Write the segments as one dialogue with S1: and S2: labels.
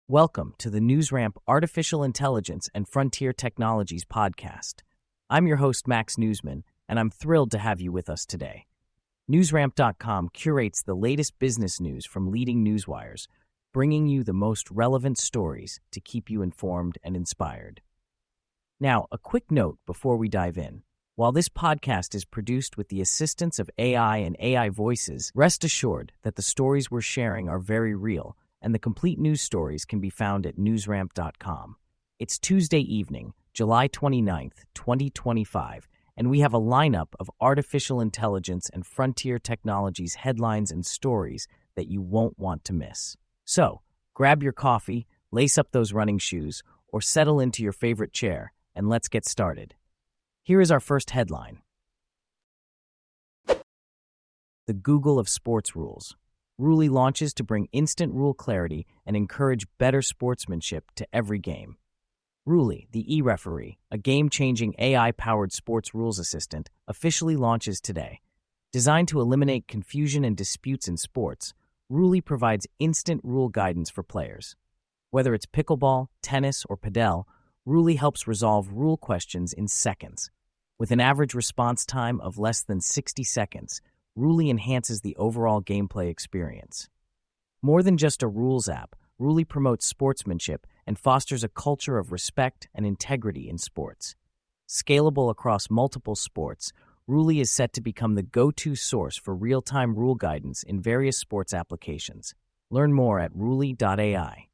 S1: Welcome to the NewsRamp Artificial Intelligence and Frontier Technologies podcast. I'm your host, Max Newsman, and I'm thrilled to have you with us today. NewsRamp.com curates the latest business news from leading newswires, bringing you the most relevant stories to keep you informed and inspired. Now, a quick note before we dive in. While this podcast is produced with the assistance of AI and AI voices, rest assured that the stories we're sharing are very real, and the complete news stories can be found at newsramp.com. It's Tuesday evening, July 29th, 2025, and we have a lineup of artificial intelligence and frontier technologies headlines and stories that you won't want to miss. So, grab your coffee, lace up those running shoes, or settle into your favorite chair, and let's get started. Here is our first headline. The Google of Sports Rules. Ruley launches to bring instant rule clarity and encourage better sportsmanship to every game. Ruley, the e-referee, a game-changing AI-powered sports rules assistant, officially launches today. Designed to eliminate confusion and disputes in sports, Ruley provides instant rule guidance for players. Whether it's pickleball, tennis, or padel, Ruley helps resolve rule questions in seconds. With an average response time of less than 60 seconds, Ruley enhances the overall gameplay experience. More than just a rules app, Ruley promotes sportsmanship and fosters a culture of respect and integrity in sports. Scalable across multiple sports, Ruley is set to become the go-to source for real-time rule guidance in various sports applications. Learn more at Ruley.ai.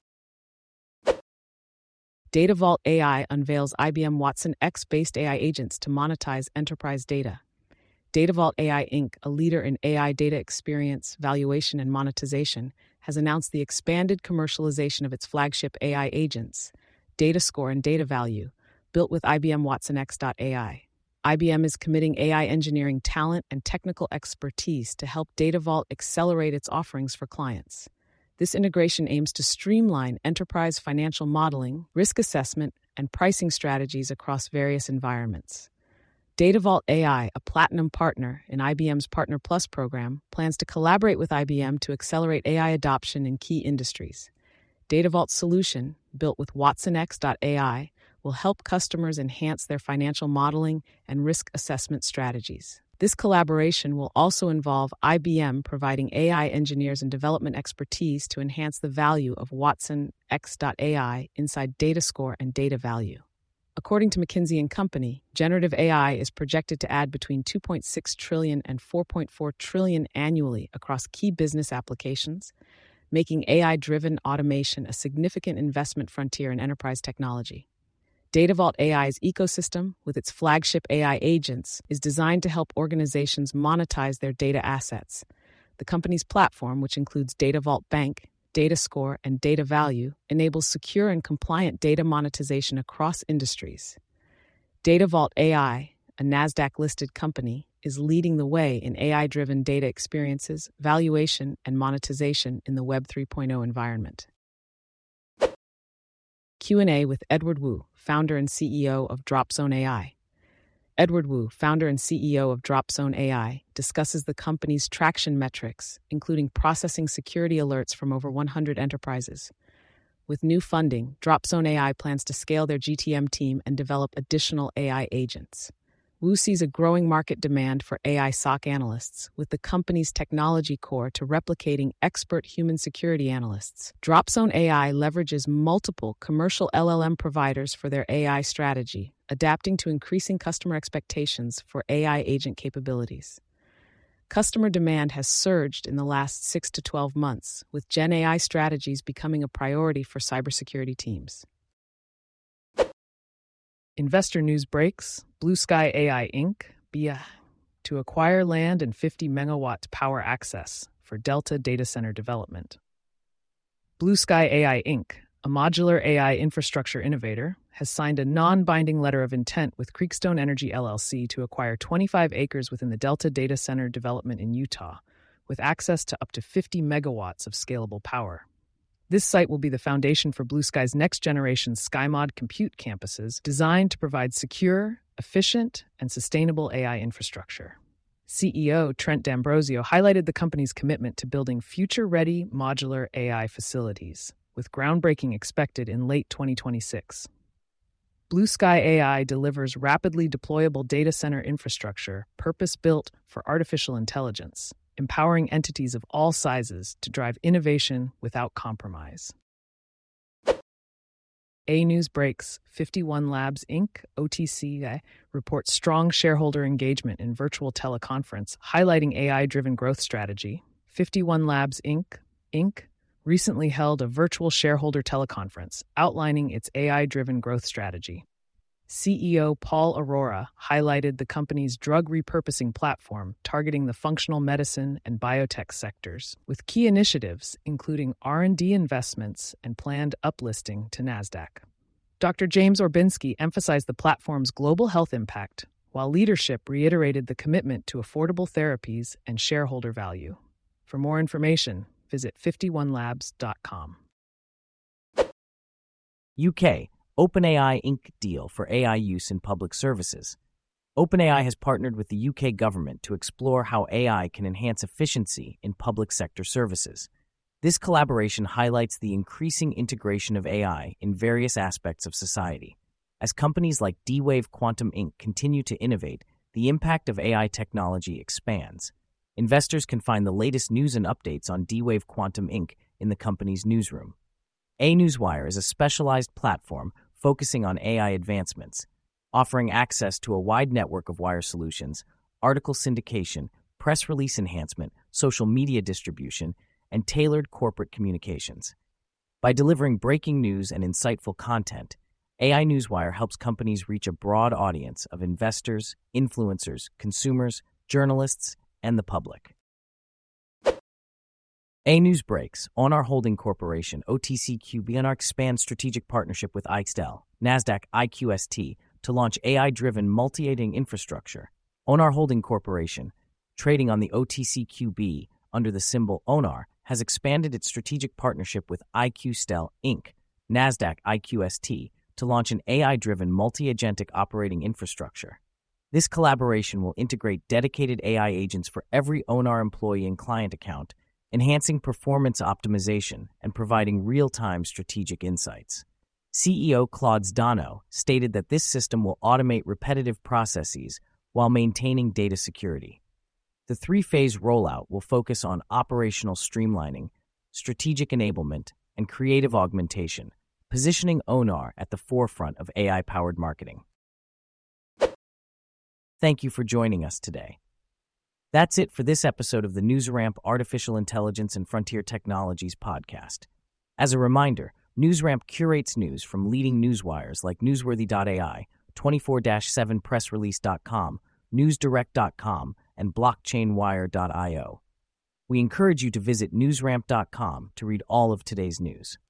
S2: Data Vault AI unveils IBM Watson X-based AI agents to monetize enterprise data. Data Vault AI Inc., a leader in AI data experience, valuation, and monetization, has announced the expanded commercialization of its flagship AI agents, DataScore and DataValue, built with IBM WatsonX.ai. IBM is committing AI engineering talent and technical expertise to help Data Vault accelerate its offerings for clients. This integration aims to streamline enterprise financial modeling, risk assessment, and pricing strategies across various environments. Data Vault AI, a platinum partner in IBM's Partner Plus program, plans to collaborate with IBM to accelerate AI adoption in key industries. Data Vault's solution, built with WatsonX.ai, will help customers enhance their financial modeling and risk assessment strategies. This collaboration will also involve IBM providing AI engineers and development expertise to enhance the value of WatsonX.ai inside DataScore and DataValue. According to McKinsey & Company, generative AI is projected to add between $2.6 trillion and $4.4 trillion annually across key business applications, making AI-driven automation a significant investment frontier in enterprise technology. Data Vault AI's ecosystem, with its flagship AI agents, is designed to help organizations monetize their data assets. The company's platform, which includes Data Vault Bank, DataScore, and DataValue, enables secure and compliant data monetization across industries. Data Vault AI, a NASDAQ-listed company, is leading the way in AI-driven data experiences, valuation, and monetization in the Web 3.0 environment. Q&A with Edward Wu, founder and CEO of Dropzone AI. Edward Wu, founder and CEO of Dropzone AI, discusses the company's traction metrics, including processing security alerts from over 100 enterprises. With new funding, Dropzone AI plans to scale their GTM team and develop additional AI agents. Wu sees a growing market demand for AI SOC analysts, with the company's technology core to replicating expert human security analysts. Dropzone AI leverages multiple commercial LLM providers for their AI strategy, adapting to increasing customer expectations for AI agent capabilities. Customer demand has surged in the last 6 to 12 months, with Gen AI strategies becoming a priority for cybersecurity teams. Investor news breaks. Blue Sky AI Inc. to acquire land and 50 megawatt power access for Delta data center development. Blue Sky AI Inc., a modular AI infrastructure innovator, has signed a non-binding letter of intent with Creekstone Energy LLC to acquire 25 acres within the Delta data center development in Utah, with access to up to 50 megawatts of scalable power. This site will be the foundation for Blue Sky's next-generation SkyMod compute campuses designed to provide secure, efficient, and sustainable AI infrastructure. CEO Trent D'Ambrosio highlighted the company's commitment to building future-ready modular AI facilities. with groundbreaking expected in late 2026. Blue Sky AI delivers rapidly deployable data center infrastructure purpose-built for artificial intelligence, empowering entities of all sizes to drive innovation without compromise. A News breaks 51 Labs Inc., OTC, reports strong shareholder engagement in virtual teleconference, highlighting AI-driven growth strategy. 51 Labs Inc. recently held a virtual shareholder teleconference outlining its AI-driven growth strategy. CEO Paul Arora highlighted the company's drug repurposing platform targeting the functional medicine and biotech sectors, with key initiatives including R&D investments and planned uplisting to NASDAQ. Dr. James Orbinski emphasized the platform's global health impact, while leadership reiterated the commitment to affordable therapies and shareholder value. For more information, visit 51labs.com.
S1: UK, OpenAI Inc. deal for AI use in public services. OpenAI has partnered with the UK government to explore how AI can enhance efficiency in public sector services. This collaboration highlights the increasing integration of AI in various aspects of society. As companies like D-Wave Quantum Inc. continue to innovate, the impact of AI technology expands. Investors can find the latest news and updates on D-Wave Quantum Inc. in the company's newsroom. A-Newswire is a specialized platform focusing on AI advancements, offering access to a wide network of wire solutions, article syndication, press release enhancement, social media distribution, and tailored corporate communications. By delivering breaking news and insightful content, AI Newswire helps companies reach a broad audience of investors, influencers, consumers, journalists, and the public. A-News breaks Onar Holding Corporation, OTCQB, and expands strategic partnership with IXTEL, NASDAQ IQST, to launch AI-driven multi-aging infrastructure. Onar Holding Corporation, trading on the OTCQB under the symbol ONAR, has expanded its strategic partnership with IQSTEL, Inc., NASDAQ IQST, to launch an AI-driven multi-agentic operating infrastructure. This collaboration will integrate dedicated AI agents for every ONAR employee and client account, enhancing performance optimization and providing real-time strategic insights. CEO Claude Zdano stated that this system will automate repetitive processes while maintaining data security. The three-phase rollout will focus on operational streamlining, strategic enablement, and creative augmentation, positioning ONAR at the forefront of AI-powered marketing. Thank you for joining us today. That's it for this episode of the NewsRamp Artificial Intelligence and Frontier Technologies podcast. As a reminder, NewsRamp curates news from leading newswires like Newsworthy.ai, 24/7pressrelease.com, NewsDirect.com, and BlockchainWire.io. We encourage you to visit newsramp.com to read all of today's news.